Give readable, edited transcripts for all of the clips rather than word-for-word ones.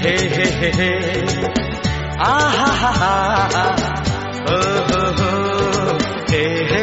हे आ हा हा ओ हो हे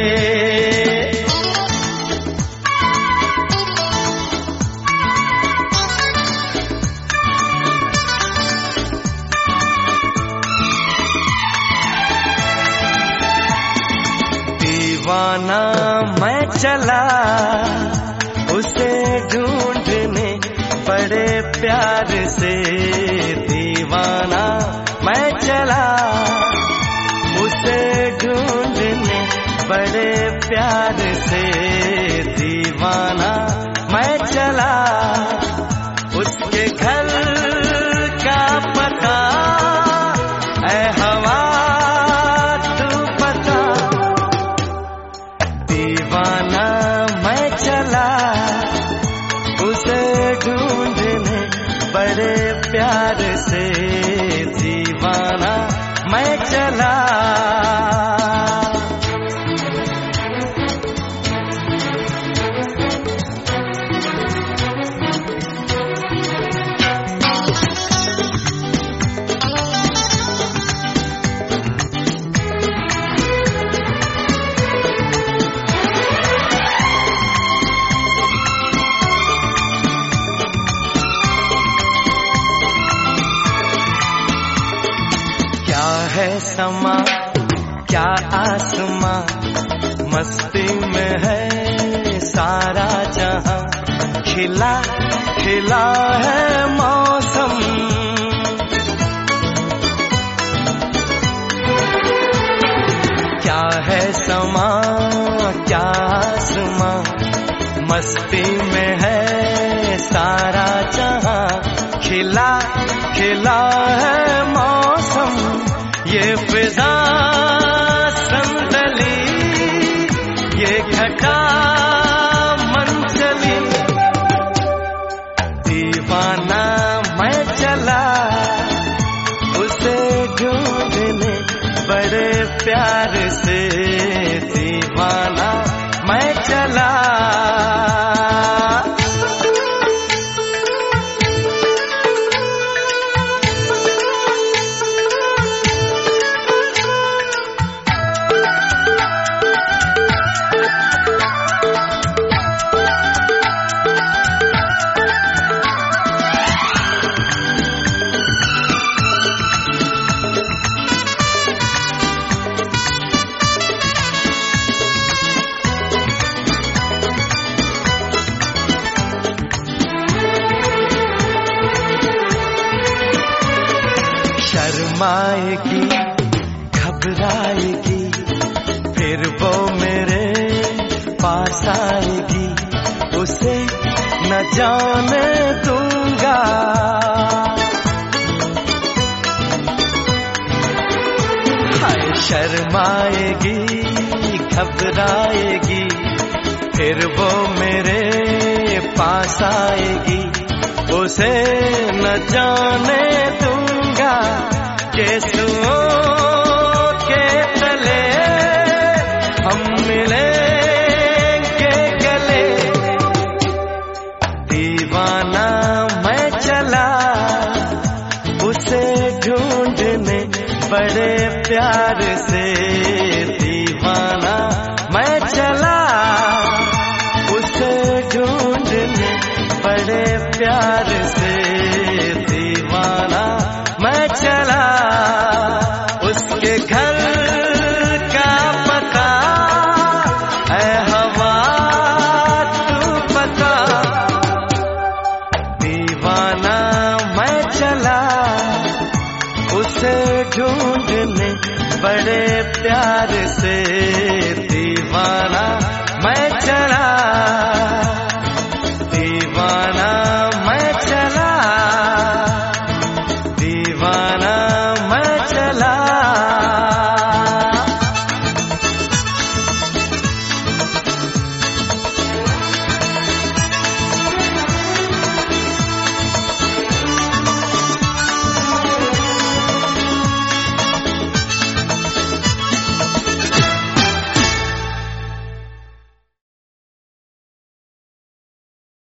दीवाना मैं चला उसे ढूंढने बड़े प्यार से, दीवाना मैं चला उसे ढूंढने बड़े प्यार से, दीवाना मैं चला उसके घर का पता ऐ हवा तू पता, दीवाना मैं चला उसे ढूंढने बड़े प्यार से, दीवाना मैं चला। है समा क्या आसमां, मस्ती में है सारा जहां, खिला खिला है मौसम, क्या है समा क्या आसमां, मस्ती में है सारा जहां, खिला खिला है मौसम, ये फिजा संदली ये घटा मंचली, दीवाना मैं चला उसे ढूंढने बड़े प्यार से, दीवाना मैं चला। शर्माएगी घबराएगी फिर वो मेरे पास आएगी, उसे न जाने दूंगा, हाय शर्माएगी घबराएगी फिर वो मेरे पास आएगी, उसे न जाने दूंगा, केसुओं के तले हम मिलेंगे गले, दीवाना मैं चला उसे ढूंढने बड़े प्यार से, दीवाना मैं चला उसे ढूंढने बड़े प्यार से, दीवाना मैं चला उसके घर का पता ऐ हवा तू पता, दीवाना मैं चला उसे ढूंढने बड़े प्यार से,